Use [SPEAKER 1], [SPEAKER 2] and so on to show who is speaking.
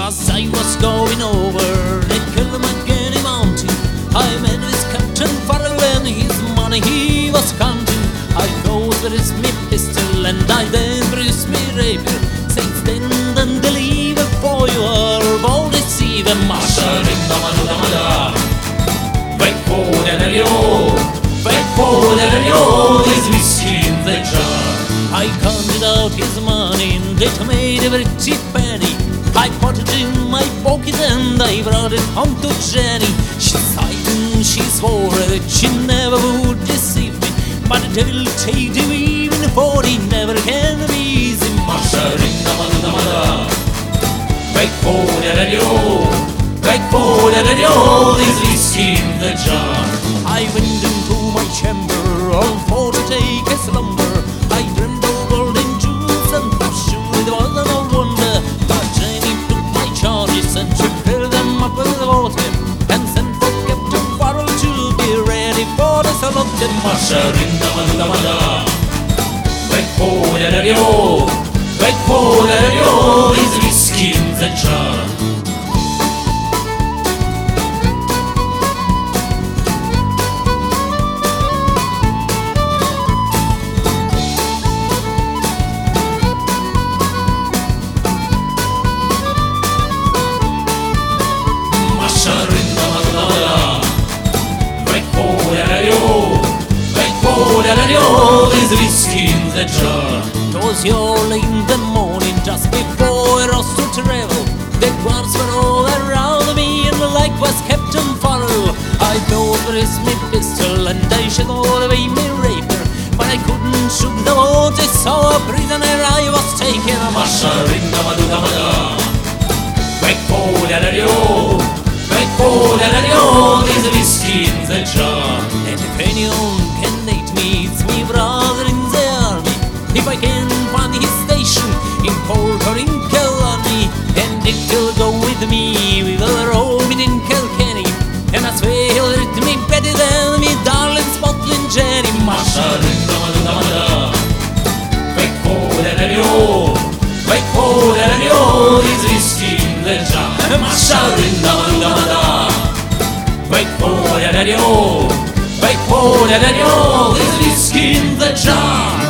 [SPEAKER 1] As I was going over the Kilmackenny Mountain, I met this Captain Farrell and his money he was counting. I thought there is me pistol and I then bruised me rapier. Since then and deliver for you are bold deceiver. Marsha rinda manuda mada, wait for the radio, wait for the radio, is whiskey in the jar. I counted out his money and it made every cheap penny. I put it in my pocket and I brought it home to Jenny. She sighed and she swore that she never would deceive me, but the devil take you even for he never can be easy. Marsha rinda manuda mada, wait for the radio, wait for the radio, there's whiskey in the jar. I went into my chamber all for to take a slumber. I dreamed of golden jewels and fashion, it wasn't no wonder. But Jenny took my charges and she filled them up with water and sent for Captain Farrell to be ready for the salute. Marsha rinda manuda mada, wait for the radio, wait for the radio, there's whiskey in the jar. There's whiskey in the jar. 'Twas early in the morning, just before I rose to travel. The guards were all around me, and the like was Captain Farrell. I thought there is me pistol, and I should all away me rapier, but I couldn't shoot the boat. I saw a prisoner I was taking. Marsha rinda manuda mada, wait for the radio, wait for the radio, there's whiskey in the jar. And if anyone can hate me, it's me brother in the army. If I can find his station in Cork or in Killarney, and if he'll go with me, we will roam in Kilkenny. And I swear he'll treat me better than me darling Spotland Jenny. Marsha rinda manuda mada, wait for the radio, wait for the radio, there's whiskey in the jar. Marsha rinda manuda mada, wait for the radio, wait for the radio, there's whiskey in the jar.